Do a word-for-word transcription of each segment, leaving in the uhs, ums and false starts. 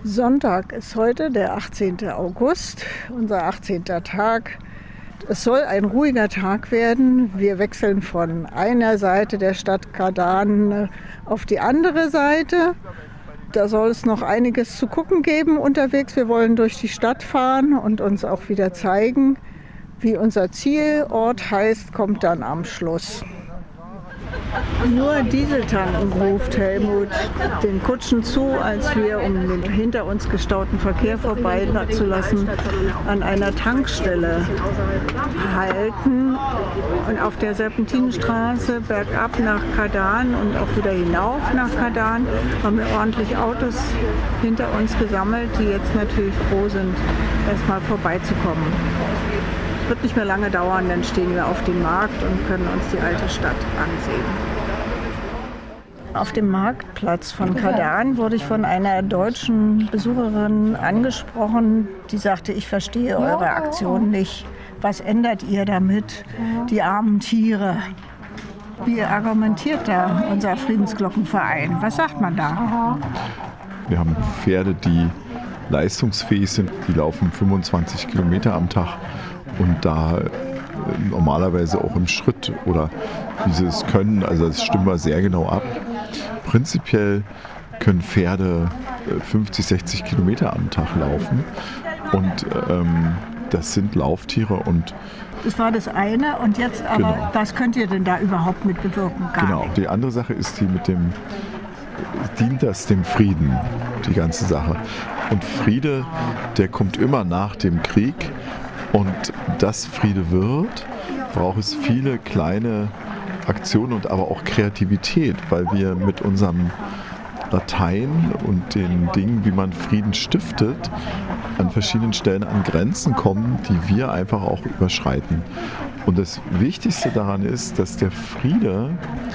Sonntag ist heute der achtzehnte August, unser achtzehnter Tag. Es soll ein ruhiger Tag werden. Wir wechseln von einer Seite der Stadt Kadaň auf die andere Seite. Da soll es noch einiges zu gucken geben unterwegs. Wir wollen durch die Stadt fahren und uns auch wieder zeigen. Wie unser Zielort heißt, kommt dann am Schluss. Nur Dieseltanken ruft Helmut den Kutschen zu, als wir, um den hinter uns gestauten Verkehr vorbeizulassen, an einer Tankstelle halten. Und auf der Serpentinenstraße bergab nach Kadaň und auch wieder hinauf nach Kadaň haben wir ordentlich Autos hinter uns gesammelt, die jetzt natürlich froh sind, erstmal vorbeizukommen. Es wird nicht mehr lange dauern, dann stehen wir auf dem Markt und können uns die alte Stadt ansehen. Auf dem Marktplatz von Kadaň wurde ich von einer deutschen Besucherin angesprochen, die sagte, ich verstehe eure Aktion nicht. Was ändert ihr damit, die armen Tiere? Wie argumentiert da unser Friedensglockenverein? Was sagt man da? Wir haben Pferde, die leistungsfähig sind, die laufen fünfundzwanzig Kilometer am Tag. Und da normalerweise auch im Schritt oder dieses Können, also das stimmen wir sehr genau ab. Prinzipiell können Pferde fünfzig, sechzig Kilometer am Tag laufen und ähm, das sind Lauftiere. Und das war das eine und jetzt aber, genau. Was könnt ihr denn da überhaupt mit bewirken? Gar genau, nicht. Die andere Sache ist die mit dem, dient das dem Frieden, die ganze Sache. Und Friede, der kommt immer nach dem Krieg. Und dass Friede wird, braucht es viele kleine Aktionen und aber auch Kreativität, weil wir mit unserem Latein und den Dingen, wie man Frieden stiftet, an verschiedenen Stellen an Grenzen kommen, die wir einfach auch überschreiten. Und das Wichtigste daran ist, dass der Friede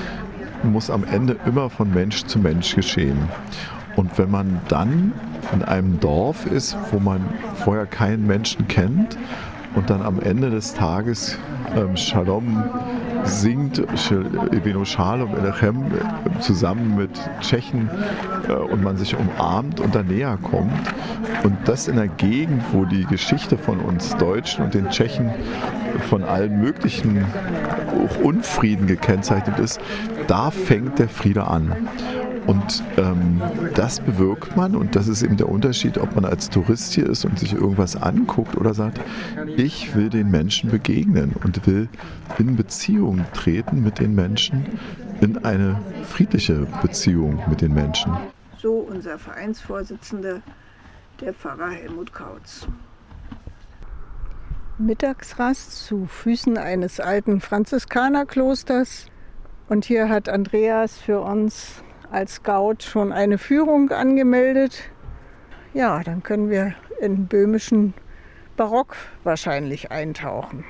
muss am Ende immer von Mensch zu Mensch geschehen. Und wenn man dann in einem Dorf ist, wo man vorher keinen Menschen kennt und dann am Ende des Tages ähm, Shalom singt, Evenu Shalom Elechem, zusammen mit Tschechen äh, und man sich umarmt und dann näher kommt und das in einer Gegend, wo die Geschichte von uns Deutschen und den Tschechen von allen möglichen Unfrieden gekennzeichnet ist, da fängt der Friede an. Und ähm, das bewirkt man und das ist eben der Unterschied, ob man als Tourist hier ist und sich irgendwas anguckt oder sagt, ich will den Menschen begegnen und will in Beziehung treten mit den Menschen, in eine friedliche Beziehung mit den Menschen. So unser Vereinsvorsitzender, der Pfarrer Helmut Kautz. Mittagsrast zu Füßen eines alten Franziskanerklosters und hier hat Andreas für uns als Scout schon eine Führung angemeldet. Ja, dann können wir in böhmischen Barock wahrscheinlich eintauchen.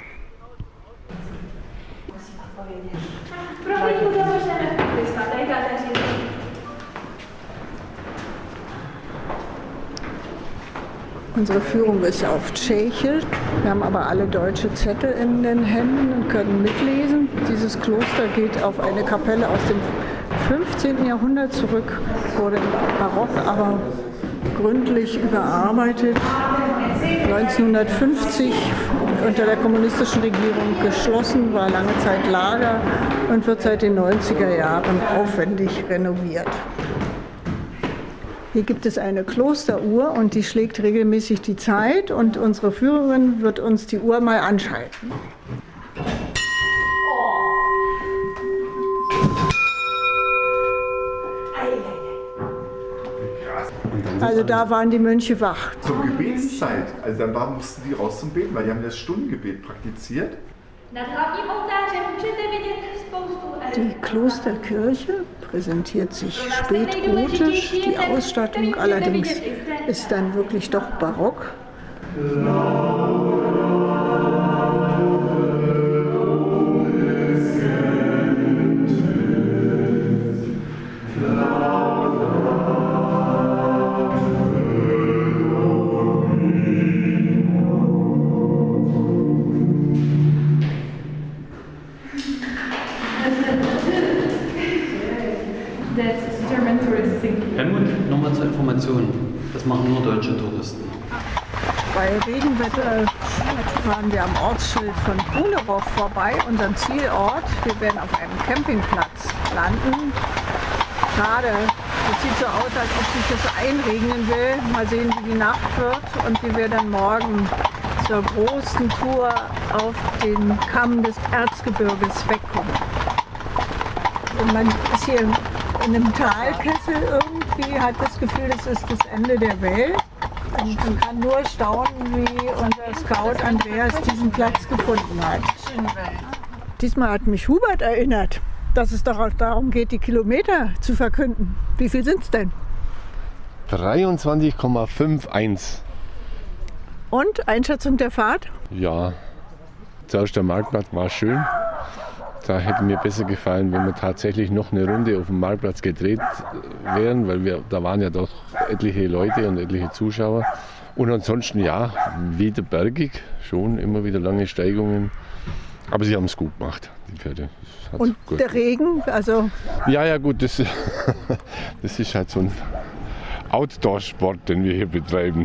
Unsere Führung ist auf Tschechisch. Wir haben aber alle deutsche Zettel in den Händen und können mitlesen. Dieses Kloster geht auf eine Kapelle aus dem fünfzehnten Jahrhundert zurück, wurde im Barock aber gründlich überarbeitet. neunzehnhundertfünfzig unter der kommunistischen Regierung geschlossen, war lange Zeit Lager und wird seit den neunziger Jahren aufwendig renoviert. Hier gibt es eine Klosteruhr und die schlägt regelmäßig die Zeit und unsere Führerin wird uns die Uhr mal anschalten. Also da waren die Mönche wach. Zur Gebetszeit, also dann war, mussten die raus zum Beten, weil die haben das Stundengebet praktiziert. Die Klosterkirche präsentiert sich spätgotisch, die Ausstattung allerdings ist dann wirklich doch barock. Helmut, nochmal zur Information. Das machen nur deutsche Touristen. Bei Regenwetter fahren wir am Ortsschild von Kuhlerow vorbei, unserem Zielort. Wir werden auf einem Campingplatz landen. Schade, das sieht so aus, als ob sich das einregnen will. Mal sehen, wie die Nacht wird und wie wir dann morgen zur großen Tour auf den Kamm des Erzgebirges wegkommen. Und man ist hier in einem Talkessel irgendwie, hat das Gefühl, das ist das Ende der Welt. Und man kann nur staunen, wie unser Scout Andreas diesen Platz gefunden hat. Diesmal hat mich Hubert erinnert, dass es doch auch darum geht, die Kilometer zu verkünden. Wie viel sind es denn? dreiundzwanzig Komma einundfünfzig. Und Einschätzung der Fahrt? Ja, zuerst der Marktplatz war schön. Da hätte mir besser gefallen, wenn wir tatsächlich noch eine Runde auf dem Marktplatz gedreht wären, weil wir, da waren ja doch etliche Leute und etliche Zuschauer. Und ansonsten ja, wieder bergig, schon immer wieder lange Steigungen. Aber sie haben es gut gemacht, die Pferde. Und gut der gemacht. Regen, also... Ja, ja gut, das, das ist halt so ein Outdoor-Sport, den wir hier betreiben.